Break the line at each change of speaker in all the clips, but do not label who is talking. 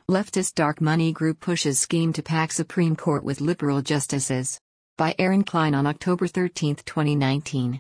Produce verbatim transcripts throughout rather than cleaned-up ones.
Leftist dark money group pushes scheme to pack Supreme Court with liberal justices. By Aaron Klein on October thirteenth, twenty nineteen.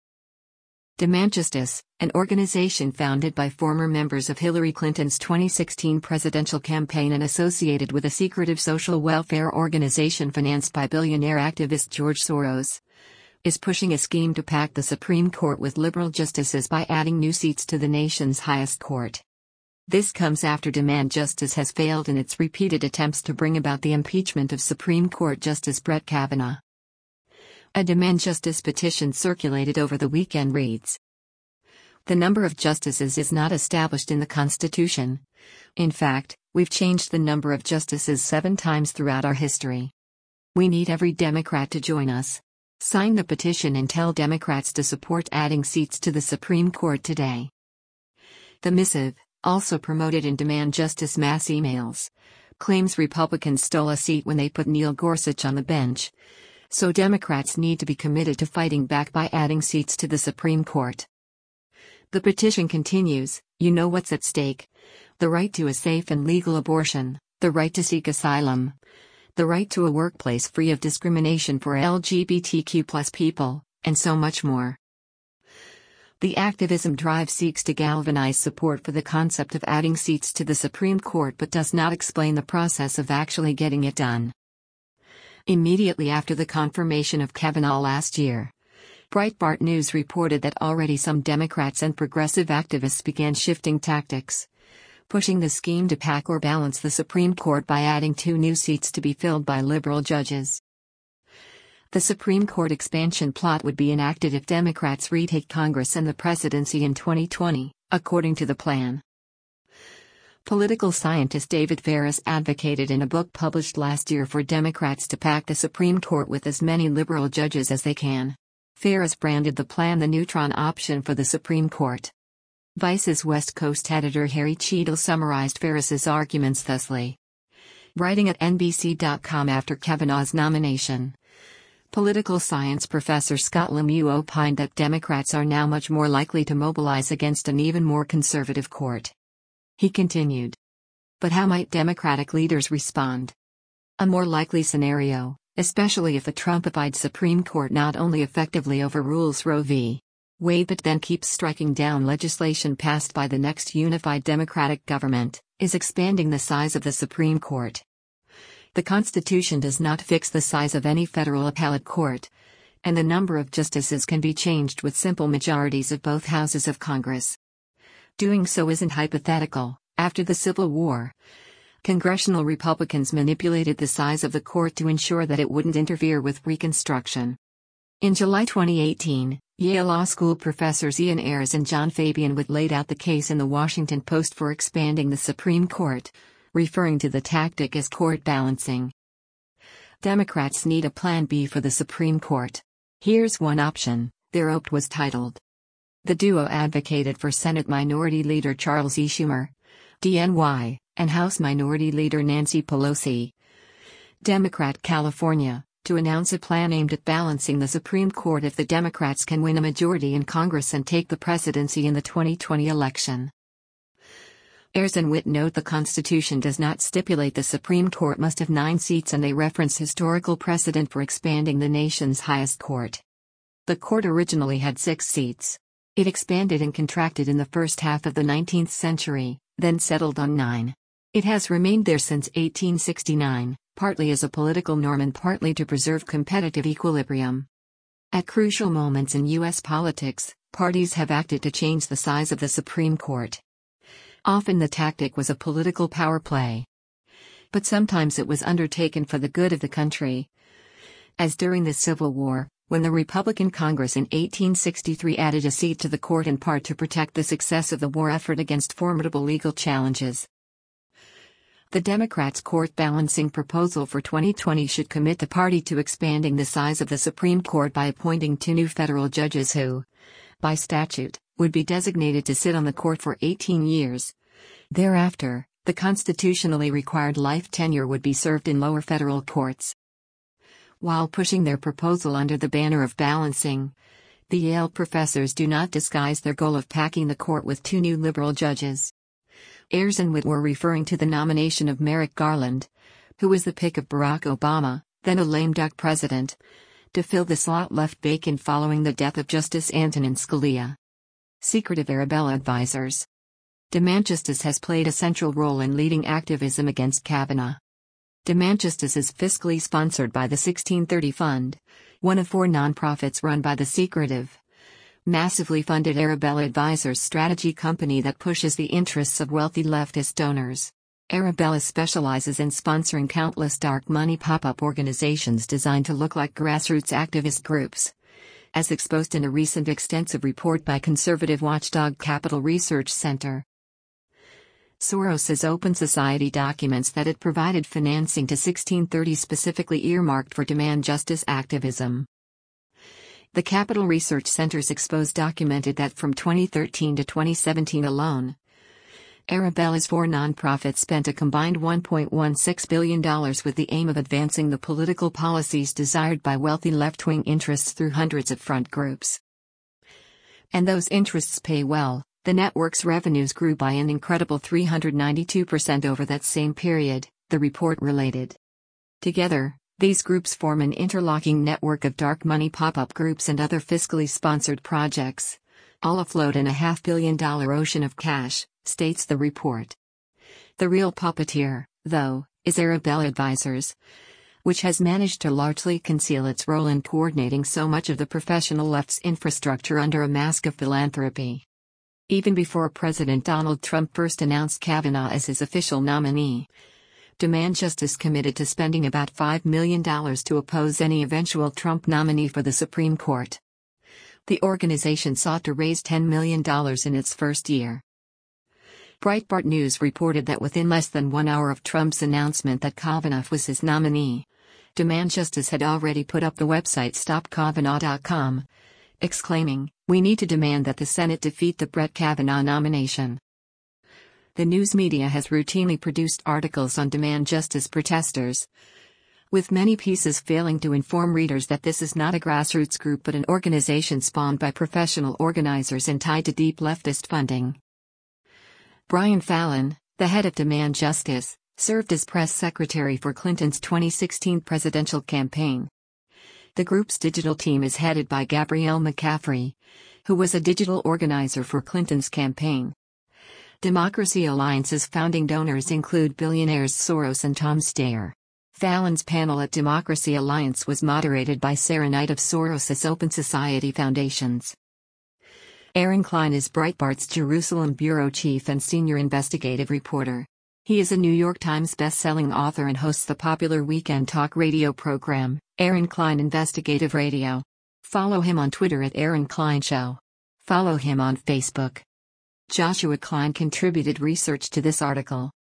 Demand Justice, an organization founded by former members of Hillary Clinton's twenty sixteen presidential campaign and associated with a secretive social welfare organization financed by billionaire activist George Soros, is pushing a scheme to pack the Supreme Court with liberal justices by adding new seats to the nation's highest court. This comes after Demand Justice has failed in its repeated attempts to bring about the impeachment of Supreme Court Justice Brett Kavanaugh. A Demand Justice petition circulated over the weekend reads: "The number of justices is not established in the Constitution. In fact, we've changed the number of justices seven times throughout our history. We need every Democrat to join us. Sign the petition and tell Democrats to support adding seats to the Supreme Court today." The missive, also promoted in Demand Justice mass emails, claims Republicans stole a seat when they put Neil Gorsuch on the bench, so Democrats need to be committed to fighting back by adding seats to the Supreme Court. The petition continues, "You know what's at stake: the right to a safe and legal abortion, the right to seek asylum, the right to a workplace free of discrimination for L G B T Q plus people, and so much more." The activism drive seeks to galvanize support for the concept of adding seats to the Supreme Court but does not explain the process of actually getting it done. Immediately after the confirmation of Kavanaugh last year, Breitbart News reported that already some Democrats and progressive activists began shifting tactics, pushing the scheme to pack or balance the Supreme Court by adding two new seats to be filled by liberal judges. The Supreme Court expansion plot would be enacted if Democrats retake Congress and the presidency in twenty twenty, according to the plan. Political scientist David Ferris advocated in a book published last year for Democrats to pack the Supreme Court with as many liberal judges as they can. Ferris branded the plan the neutron option for the Supreme Court. Vice's West Coast editor Harry Cheadle summarized Ferris's arguments thusly. Writing at N B C dot com after Kavanaugh's nomination, political science professor Scott Lemieux opined that Democrats are now much more likely to mobilize against an even more conservative court. He continued. But how might Democratic leaders respond? A more likely scenario, especially if the Trumpified Supreme Court not only effectively overrules Roe v. Wade but then keeps striking down legislation passed by the next unified Democratic government, is expanding the size of the Supreme Court. The Constitution does not fix the size of any federal appellate court, and the number of justices can be changed with simple majorities of both houses of Congress. Doing so isn't hypothetical. After the Civil War, congressional Republicans manipulated the size of the court to ensure that it wouldn't interfere with Reconstruction. In July twenty eighteen, Yale Law School professors Ian Ayres and John Fabian Wood laid out the case in the Washington Post for expanding the Supreme Court, referring to the tactic as court balancing. Democrats need a plan B for the Supreme Court. Here's one option, their op-ed was titled. The duo advocated for Senate Minority Leader Charles E. Schumer, D N Y, and House Minority Leader Nancy Pelosi, Democrat California, to announce a plan aimed at balancing the Supreme Court if the Democrats can win a majority in Congress and take the presidency in the twenty twenty election. Ayres and Witt note the Constitution does not stipulate the Supreme Court must have nine seats, and they reference historical precedent for expanding the nation's highest court. The court originally had six seats. It expanded and contracted in the first half of the nineteenth century, then settled on nine. It has remained there since eighteen sixty-nine, partly as a political norm and partly to preserve competitive equilibrium. At crucial moments in U S politics, parties have acted to change the size of the Supreme Court. Often the tactic was a political power play. But sometimes it was undertaken for the good of the country. As during the Civil War, when the Republican Congress in eighteen sixty-three added a seat to the court in part to protect the success of the war effort against formidable legal challenges. The Democrats' court balancing proposal for twenty twenty should commit the party to expanding the size of the Supreme Court by appointing two new federal judges who, by statute, would be designated to sit on the court for eighteen years. Thereafter, the constitutionally required life tenure would be served in lower federal courts. While pushing their proposal under the banner of balancing, the Yale professors do not disguise their goal of packing the court with two new liberal judges. Ayers and Witt were referring to the nomination of Merrick Garland, who was the pick of Barack Obama, then a lame duck president, to fill the slot left vacant following the death of Justice Antonin Scalia. Secretive Arabella Advisors. DemandJustice has played a central role in leading activism against Kavanaugh. DemandJustice is fiscally sponsored by the sixteen thirty Fund, one of four nonprofits run by the secretive, massively funded Arabella Advisors strategy company that pushes the interests of wealthy leftist donors. Arabella specializes in sponsoring countless dark money pop-up organizations designed to look like grassroots activist groups, as exposed in a recent extensive report by conservative watchdog Capital Research Center. Soros's Open Society documents that it provided financing to sixteen thirty specifically earmarked for demand justice activism. The Capital Research Center's Expose documented that from twenty thirteen to twenty seventeen alone, Arabella's four nonprofits spent a combined one point one six billion dollars with the aim of advancing the political policies desired by wealthy left-wing interests through hundreds of front groups. And those interests pay well. The network's revenues grew by an incredible three hundred ninety-two percent over that same period, the report related. Together, these groups form an interlocking network of dark money pop-up groups and other fiscally sponsored projects, all afloat in a half-billion dollar ocean of cash, states the report. The real puppeteer, though, is Arabella Advisors, which has managed to largely conceal its role in coordinating so much of the professional left's infrastructure under a mask of philanthropy. Even before President Donald Trump first announced Kavanaugh as his official nominee, DemandJustice committed to spending about five million dollars to oppose any eventual Trump nominee for the Supreme Court. The organization sought to raise ten million dollars in its first year. Breitbart News reported that within less than one hour of Trump's announcement that Kavanaugh was his nominee, DemandJustice had already put up the website stop kavanaugh dot com, exclaiming, "We need to demand that the Senate defeat the Brett Kavanaugh nomination." The news media has routinely produced articles on DemandJustice protesters, with many pieces failing to inform readers that this is not a grassroots group but an organization spawned by professional organizers and tied to deep leftist funding. Brian Fallon, the head of DemandJustice, served as press secretary for Clinton's twenty sixteen presidential campaign. The group's digital team is headed by Gabrielle McCaffrey, who was a digital organizer for Clinton's campaign. Democracy Alliance's founding donors include billionaires Soros and Tom Steyer. Fallon's panel at Democracy Alliance was moderated by Sarah Knight of Soros's Open Society Foundations. Aaron Klein is Breitbart's Jerusalem bureau chief and senior investigative reporter. He is a New York Times best-selling author and hosts the popular weekend talk radio program, Aaron Klein Investigative Radio. Follow him on Twitter at Aaron Klein Show. Follow him on Facebook. Joshua Klein contributed research to this article.